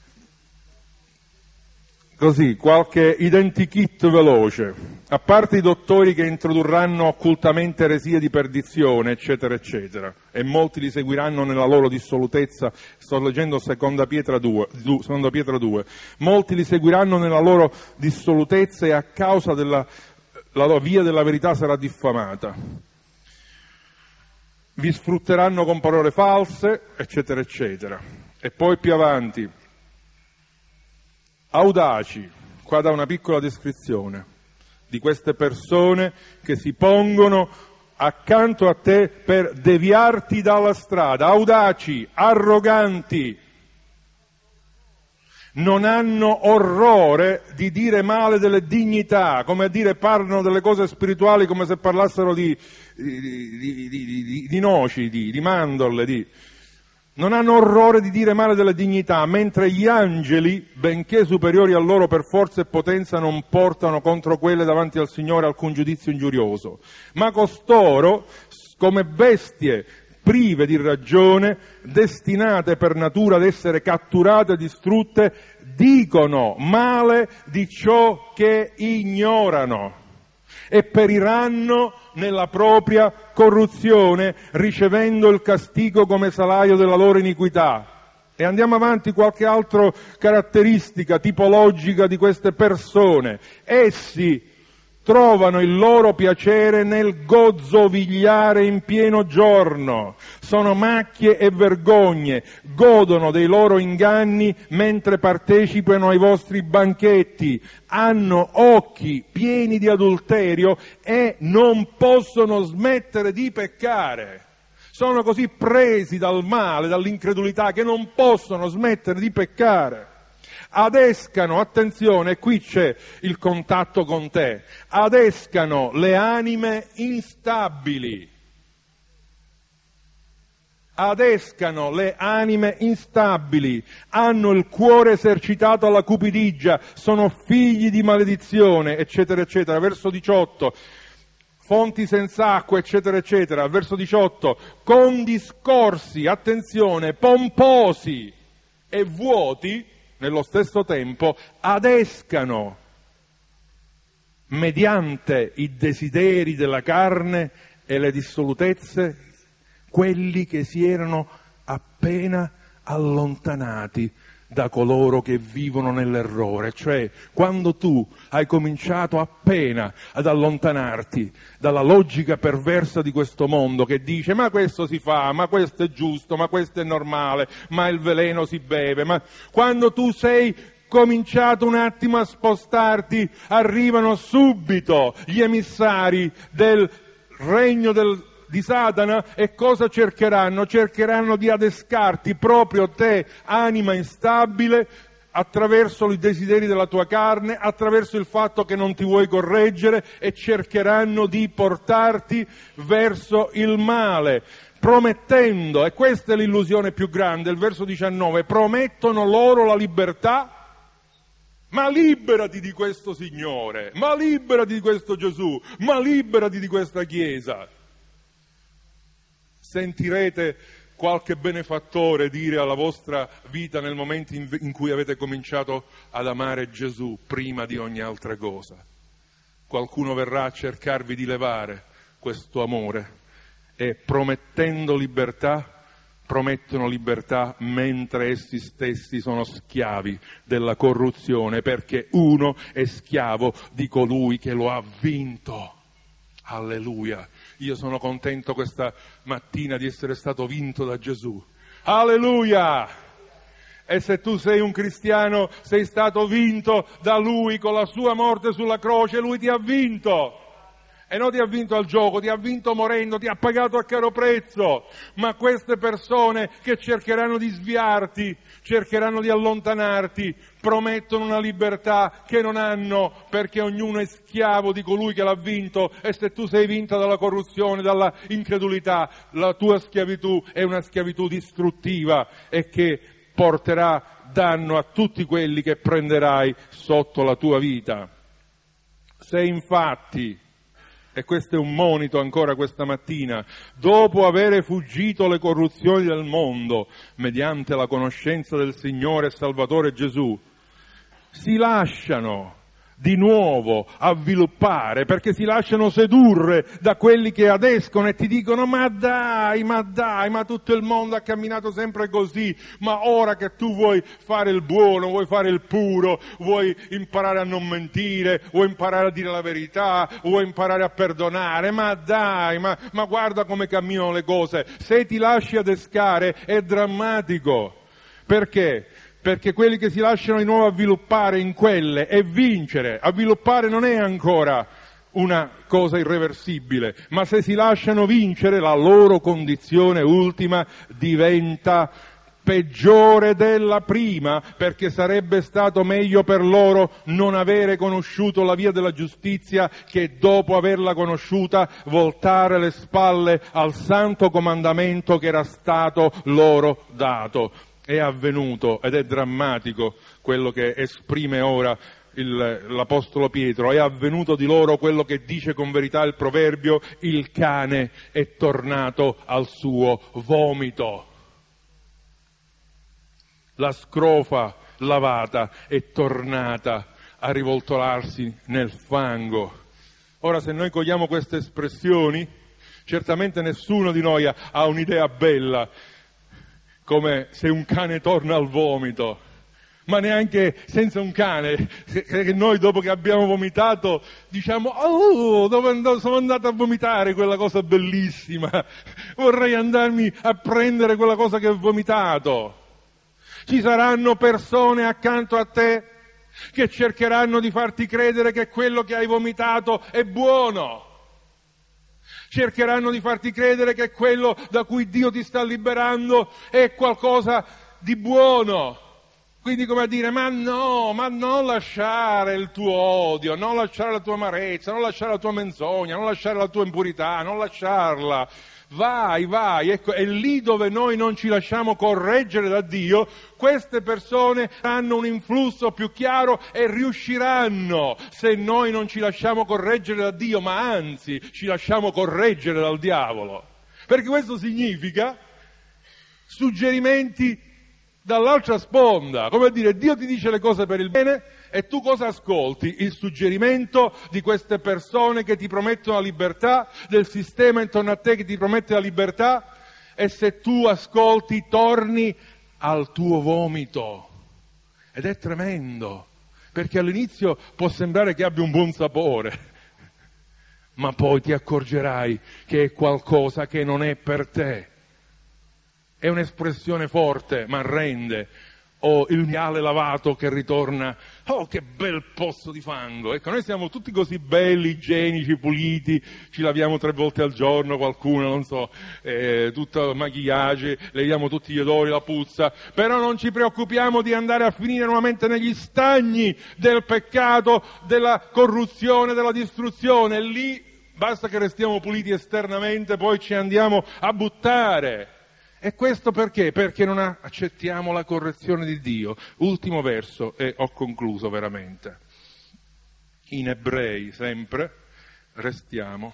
identikit veloce, a parte i dottori che introdurranno occultamente eresie di perdizione, eccetera, eccetera, e molti li seguiranno nella loro dissolutezza. Sto leggendo Seconda Pietro 2, molti li seguiranno nella loro dissolutezza e a causa la via della verità sarà diffamata. Vi sfrutteranno con parole false, eccetera, eccetera. E poi più avanti, audaci, qua da una piccola descrizione di queste persone che si pongono accanto a te per deviarti dalla strada, audaci, arroganti, non hanno orrore di dire male delle dignità, come a dire parlano delle cose spirituali come se parlassero di noci, di mandorle, Non hanno orrore di dire male della dignità, mentre gli angeli, benché superiori a loro per forza e potenza, non portano contro quelle davanti al Signore alcun giudizio ingiurioso. Ma costoro, come bestie prive di ragione, destinate per natura ad essere catturate e distrutte, dicono male di ciò che ignorano e periranno nella propria corruzione, ricevendo il castigo come salario della loro iniquità. E andiamo avanti, qualche altra caratteristica tipologica di queste persone. Essi trovano il loro piacere nel gozzovigliare in pieno giorno, sono macchie e vergogne, godono dei loro inganni mentre partecipano ai vostri banchetti, hanno occhi pieni di adulterio e non possono smettere di peccare. Sono così presi dal male, dall'incredulità, che non possono smettere di peccare. Adescano, attenzione, qui c'è il contatto con te, adescano le anime instabili. Adescano le anime instabili, hanno il cuore esercitato alla cupidigia, sono figli di maledizione, eccetera, eccetera. Verso 18, fonti senza acqua, eccetera, eccetera. Verso 18, con discorsi, attenzione, pomposi e vuoti, nello stesso tempo, adescano mediante i desideri della carne e le dissolutezze quelli che si erano appena allontanati da coloro che vivono nell'errore. Cioè, quando tu hai cominciato appena ad allontanarti dalla logica perversa di questo mondo che dice ma questo si fa, ma questo è giusto, ma questo è normale, ma il veleno si beve, ma quando tu sei cominciato un attimo a spostarti, arrivano subito gli emissari del regno di Satana e cosa cercheranno? Cercheranno di adescarti proprio te, anima instabile, attraverso i desideri della tua carne, attraverso il fatto che non ti vuoi correggere, e cercheranno di portarti verso il male, promettendo, e questa è l'illusione più grande, il verso 19, promettono loro la libertà. Ma liberati di questo Signore, ma liberati di questo Gesù, ma liberati di questa Chiesa. Sentirete qualche benefattore dire alla vostra vita nel momento in cui avete cominciato ad amare Gesù prima di ogni altra cosa. Qualcuno verrà a cercarvi di levare questo amore e promettono libertà mentre essi stessi sono schiavi della corruzione, perché uno è schiavo di colui che lo ha vinto. Alleluia! Io sono contento questa mattina di essere stato vinto da Gesù. Alleluia! E se tu sei un cristiano, sei stato vinto da Lui con la sua morte sulla croce, Lui ti ha vinto. E non ti ha vinto al gioco, ti ha vinto morendo, ti ha pagato a caro prezzo. Ma queste persone che cercheranno di sviarti, cercheranno di allontanarti, promettono una libertà che non hanno, perché ognuno è schiavo di colui che l'ha vinto. E se tu sei vinta dalla corruzione, dalla incredulità, la tua schiavitù è una schiavitù distruttiva e che porterà danno a tutti quelli che prenderai sotto la tua vita. Se infatti, e questo è un monito ancora questa mattina, dopo avere fuggito le corruzioni del mondo, mediante la conoscenza del Signore e Salvatore Gesù, si lasciano di nuovo avviluppare, perché si lasciano sedurre da quelli che adescono e ti dicono ma dai, ma tutto il mondo ha camminato sempre così, ma ora che tu vuoi fare il buono, vuoi fare il puro, vuoi imparare a non mentire, vuoi imparare a dire la verità, vuoi imparare a perdonare, ma dai, ma guarda come camminano le cose. Se ti lasci adescare è drammatico. Perché? Perché quelli che si lasciano di nuovo avviluppare in quelle e vincere, avviluppare non è ancora una cosa irreversibile, ma se si lasciano vincere la loro condizione ultima diventa peggiore della prima, perché sarebbe stato meglio per loro non avere conosciuto la via della giustizia che dopo averla conosciuta voltare le spalle al santo comandamento che era stato loro dato. È avvenuto, ed è drammatico quello che esprime ora l'Apostolo Pietro, è avvenuto di loro quello che dice con verità il proverbio: il cane è tornato al suo vomito. La scrofa lavata è tornata a rivoltolarsi nel fango. Ora, se noi cogliamo queste espressioni, certamente nessuno di noi ha un'idea bella, come se un cane torna al vomito, ma neanche senza un cane, che noi dopo che abbiamo vomitato diciamo: oh, dove sono andato a vomitare quella cosa bellissima, vorrei andarmi a prendere quella cosa che ho vomitato. Ci saranno persone accanto a te che cercheranno di farti credere che quello che hai vomitato è buono. Cercheranno di farti credere che quello da cui Dio ti sta liberando è qualcosa di buono. Quindi, come a dire: ma non lasciare il tuo odio, non lasciare la tua amarezza, non lasciare la tua menzogna, non lasciare la tua impurità, non lasciarla. Vai, ecco, è lì dove noi non ci lasciamo correggere da Dio. Queste persone hanno un influsso più chiaro e riusciranno, se noi non ci lasciamo correggere da Dio, ma anzi ci lasciamo correggere dal diavolo. Perché questo significa suggerimenti dall'altra sponda, come a dire: Dio ti dice le cose per il bene e tu cosa ascolti? Il suggerimento di queste persone che ti promettono la libertà, del sistema intorno a te che ti promette la libertà, e se tu ascolti torni al tuo vomito. Ed è tremendo, perché all'inizio può sembrare che abbia un buon sapore, ma poi ti accorgerai che è qualcosa che non è per te. È un'espressione forte, ma rende. O il maiale lavato che ritorna, oh che bel pozzo di fango. Ecco, noi siamo tutti così belli, igienici, puliti, ci laviamo 3 volte al giorno, qualcuno, non so, tutto il maquillage, leviamo tutti gli odori, la puzza, però non ci preoccupiamo di andare a finire nuovamente negli stagni del peccato, della corruzione, della distruzione. Lì basta che restiamo puliti esternamente, poi ci andiamo a buttare. E questo perché? Perché non accettiamo la correzione di Dio. Ultimo verso e ho concluso veramente. In Ebrei sempre restiamo.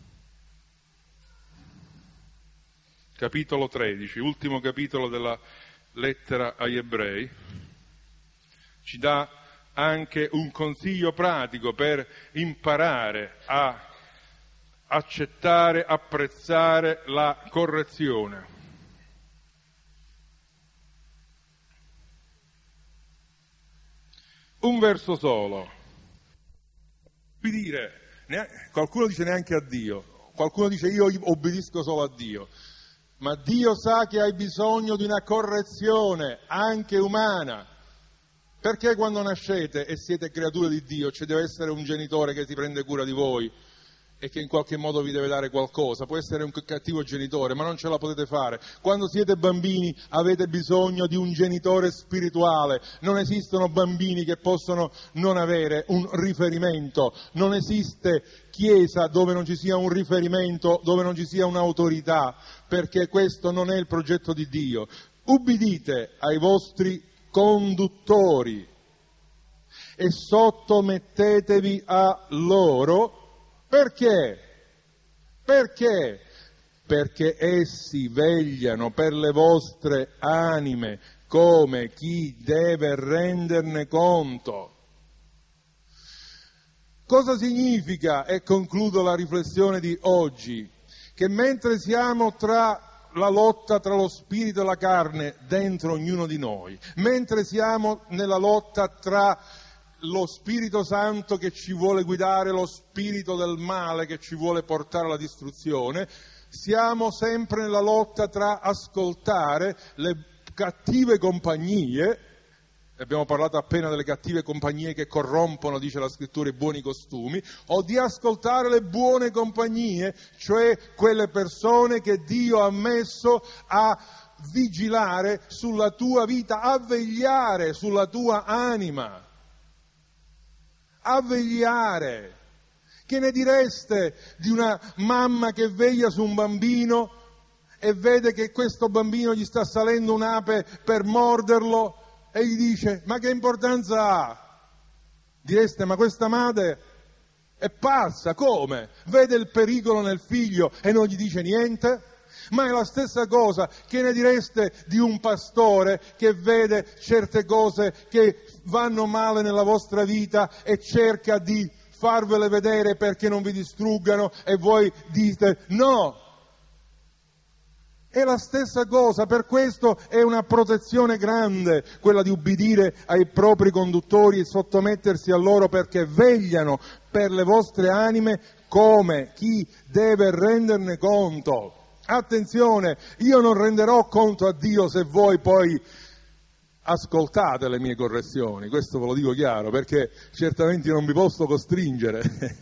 Capitolo 13, ultimo capitolo della lettera agli Ebrei, ci dà anche un consiglio pratico per imparare a accettare, apprezzare la correzione. Un verso solo. Qualcuno dice neanche a Dio, qualcuno dice io obbedisco solo a Dio, ma Dio sa che hai bisogno di una correzione anche umana. Perché quando nascete e siete creature di Dio ci deve essere un genitore che si prende cura di voi e che in qualche modo vi deve dare qualcosa? Può essere un cattivo genitore, ma non ce la potete fare. Quando siete bambini avete bisogno di un genitore spirituale. Non esistono bambini che possono non avere un riferimento. Non esiste chiesa dove non ci sia un riferimento, dove non ci sia un'autorità, perché questo non è il progetto di Dio. Ubbidite ai vostri conduttori e sottomettetevi a loro. Perché? Perché essi vegliano per le vostre anime come chi deve renderne conto. Cosa significa, e concludo la riflessione di oggi, che mentre siamo tra la lotta tra lo spirito e la carne dentro ognuno di noi, mentre siamo nella lotta tra lo Spirito Santo che ci vuole guidare, lo spirito del male che ci vuole portare alla distruzione, siamo sempre nella lotta tra ascoltare le cattive compagnie. Abbiamo parlato appena delle cattive compagnie che corrompono, dice la Scrittura, i buoni costumi, o di ascoltare le buone compagnie, cioè quelle persone che Dio ha messo a vigilare sulla tua vita, a vegliare sulla tua anima, a vegliare. Che ne direste di una mamma che veglia su un bambino e vede che questo bambino gli sta salendo un'ape per morderlo e gli dice: ma che importanza ha? Direste: ma questa madre è pazza, come? Vede il pericolo nel figlio e non gli dice niente? Ma è la stessa cosa, che ne direste di un pastore che vede certe cose che vanno male nella vostra vita e cerca di farvele vedere perché non vi distruggano e voi dite no? È la stessa cosa, per questo è una protezione grande quella di ubbidire ai propri conduttori e sottomettersi a loro, perché vegliano per le vostre anime come chi deve renderne conto. Attenzione, io non renderò conto a Dio se voi poi ascoltate le mie correzioni, questo ve lo dico chiaro, perché certamente io non vi posso costringere.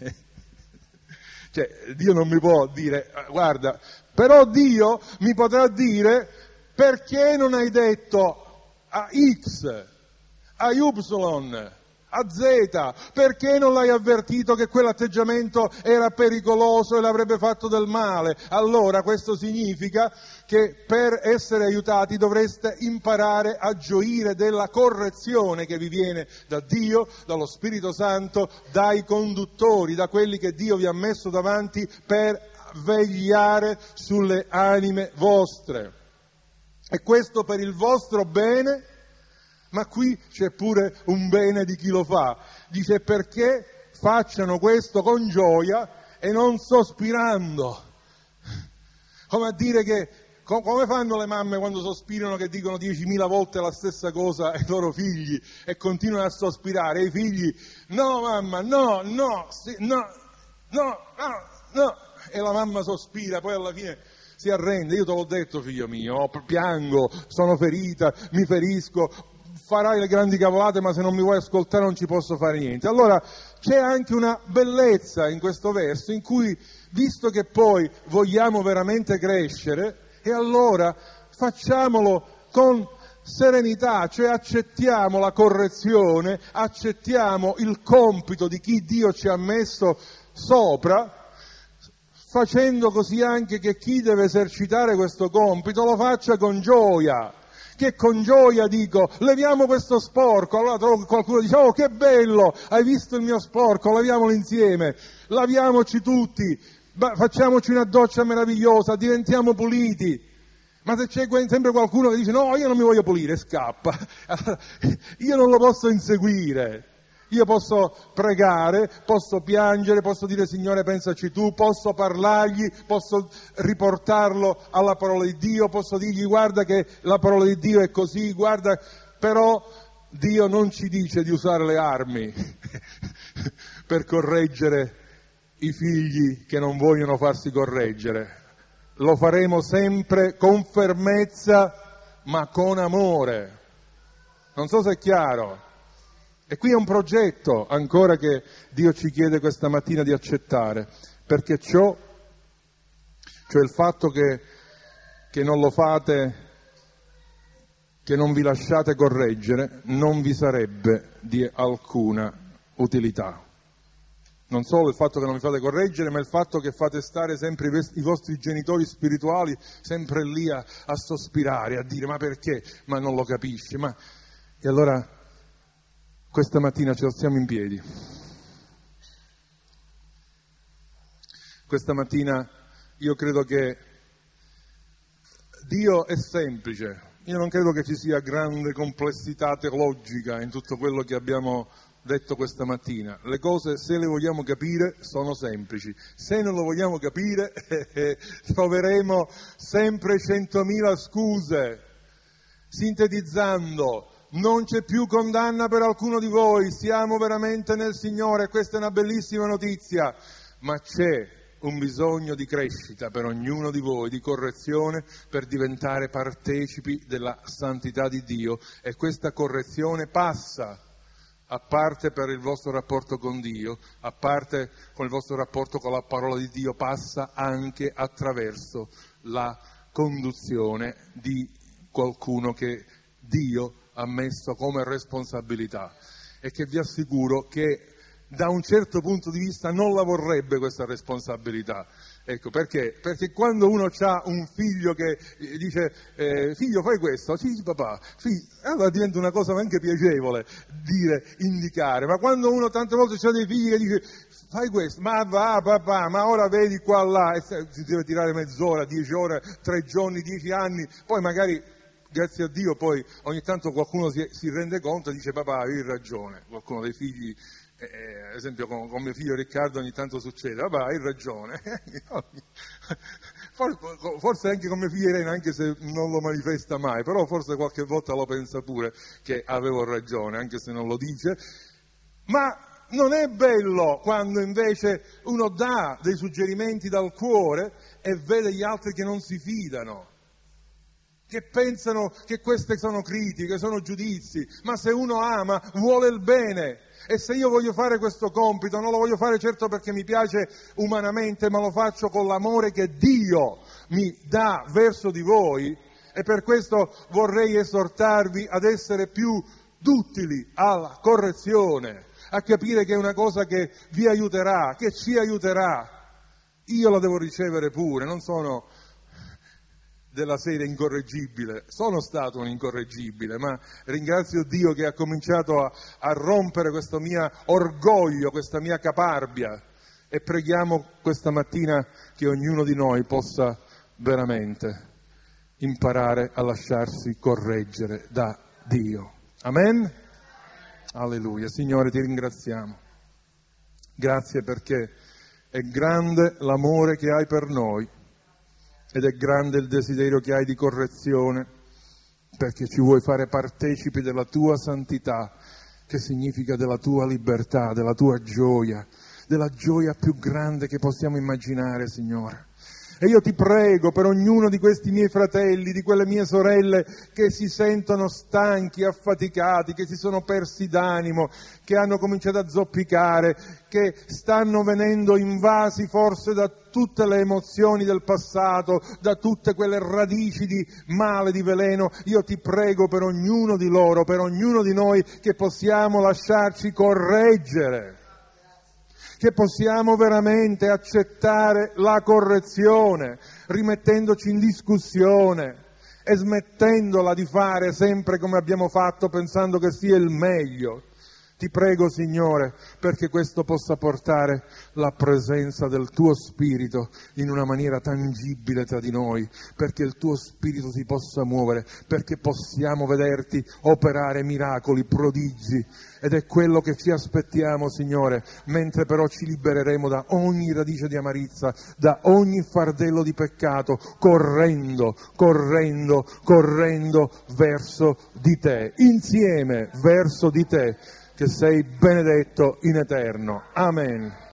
Cioè, Dio non mi può dire: guarda, però Dio mi potrà dire: perché non hai detto a X, a Y, a Z, perché non l'hai avvertito che quell'atteggiamento era pericoloso e l'avrebbe fatto del male? Allora questo significa che per essere aiutati dovreste imparare a gioire della correzione che vi viene da Dio, dallo Spirito Santo, dai conduttori, da quelli che Dio vi ha messo davanti per vegliare sulle anime vostre. E questo per il vostro bene. Ma qui c'è pure un bene di chi lo fa. Dice: perché facciano questo con gioia e non sospirando. Come a dire che, come fanno le mamme quando sospirano, che dicono 10.000 volte la stessa cosa ai loro figli e continuano a sospirare. E i figli: no mamma, no, sì, no. E la mamma sospira, poi alla fine si arrende. Io te l'ho detto, figlio mio, piango, sono ferita, mi ferisco, farai le grandi cavolate, ma se non mi vuoi ascoltare non ci posso fare niente. Allora c'è anche una bellezza in questo verso, in cui, visto che poi vogliamo veramente crescere, e allora facciamolo con serenità, cioè accettiamo la correzione, accettiamo il compito di chi Dio ci ha messo sopra, facendo così anche che chi deve esercitare questo compito lo faccia con gioia. Che con gioia dico: leviamo questo sporco. Allora trovo qualcuno dice: oh, che bello, hai visto il mio sporco, laviamolo insieme, laviamoci tutti, facciamoci una doccia meravigliosa, diventiamo puliti. Ma se c'è sempre qualcuno che dice: no, io non mi voglio pulire, scappa, io non lo posso inseguire. Io posso pregare, posso piangere, posso dire: Signore, pensaci tu, posso parlargli, posso riportarlo alla parola di Dio, posso dirgli: guarda che la parola di Dio è così, guarda, però Dio non ci dice di usare le armi per correggere i figli che non vogliono farsi correggere. Lo faremo sempre con fermezza, ma con amore. Non so se è chiaro. E qui è un progetto ancora che Dio ci chiede questa mattina di accettare, perché ciò, cioè il fatto che non lo fate, che non vi lasciate correggere, non vi sarebbe di alcuna utilità. Non solo il fatto che non vi fate correggere, ma il fatto che fate stare sempre i vostri genitori spirituali sempre lì a sospirare, a dire: ma perché? Ma non lo capisci, ma... E allora questa mattina ci alziamo in piedi. Questa mattina io credo che Dio è semplice. Io non credo che ci sia grande complessità teologica in tutto quello che abbiamo detto questa mattina. Le cose, se le vogliamo capire, sono semplici. Se non lo vogliamo capire, troveremo sempre 100.000 scuse. Sintetizzando, non c'è più condanna per alcuno di voi, siamo veramente nel Signore, questa è una bellissima notizia, ma c'è un bisogno di crescita per ognuno di voi, di correzione, per diventare partecipi della santità di Dio, e questa correzione passa, a parte per il vostro rapporto con Dio, a parte con il vostro rapporto con la parola di Dio, passa anche attraverso la conduzione di qualcuno che Dio ha messo come responsabilità e che vi assicuro che da un certo punto di vista non la vorrebbe questa responsabilità. Ecco, perché? Perché quando uno ha un figlio che dice figlio fai questo, sì papà, sì, allora diventa una cosa anche piacevole indicare, ma quando uno tante volte ha dei figli che dice fai questo, ma va papà, ma ora vedi qua là, e si deve tirare mezz'ora, 10 ore, 3 giorni, 10 anni, poi magari grazie a Dio poi ogni tanto qualcuno si rende conto e dice papà avevi ragione, qualcuno dei figli, ad esempio con mio figlio Riccardo ogni tanto succede, papà hai ragione, forse anche con mia figlia Irene, anche se non lo manifesta mai, però forse qualche volta lo pensa pure che avevo ragione, anche se non lo dice, ma non è bello quando invece uno dà dei suggerimenti dal cuore e vede gli altri che non si fidano, che pensano che queste sono critiche, sono giudizi, ma se uno ama vuole il bene e se io voglio fare questo compito non lo voglio fare certo perché mi piace umanamente, ma lo faccio con l'amore che Dio mi dà verso di voi e per questo vorrei esortarvi ad essere più duttili alla correzione, a capire che è una cosa che vi aiuterà, che ci aiuterà. Io la devo ricevere pure, non sono della serie incorreggibile, sono stato un incorreggibile, ma ringrazio Dio che ha cominciato a rompere questo mio orgoglio, questa mia caparbia e preghiamo questa mattina che ognuno di noi possa veramente imparare a lasciarsi correggere da Dio. Amen? Alleluia. Signore, ti ringraziamo. Grazie perché è grande l'amore che hai per noi ed è grande il desiderio che hai di correzione, perché ci vuoi fare partecipi della tua santità, che significa della tua libertà, della tua gioia, della gioia più grande che possiamo immaginare, Signore. E io ti prego per ognuno di questi miei fratelli, di quelle mie sorelle che si sentono stanchi, affaticati, che si sono persi d'animo, che hanno cominciato a zoppicare, che stanno venendo invasi forse da tutte le emozioni del passato, da tutte quelle radici di male, di veleno. Io ti prego per ognuno di loro, per ognuno di noi, che possiamo lasciarci correggere, che possiamo veramente accettare la correzione, rimettendoci in discussione e smettendola di fare sempre come abbiamo fatto pensando che sia il meglio. Ti prego, Signore, perché questo possa portare la presenza del Tuo Spirito in una maniera tangibile tra di noi, perché il Tuo Spirito si possa muovere, perché possiamo vederti operare miracoli, prodigi, ed è quello che ci aspettiamo, Signore, mentre però ci libereremo da ogni radice di amarizia, da ogni fardello di peccato, correndo verso di Te, insieme verso di Te, che sei benedetto in eterno. Amen.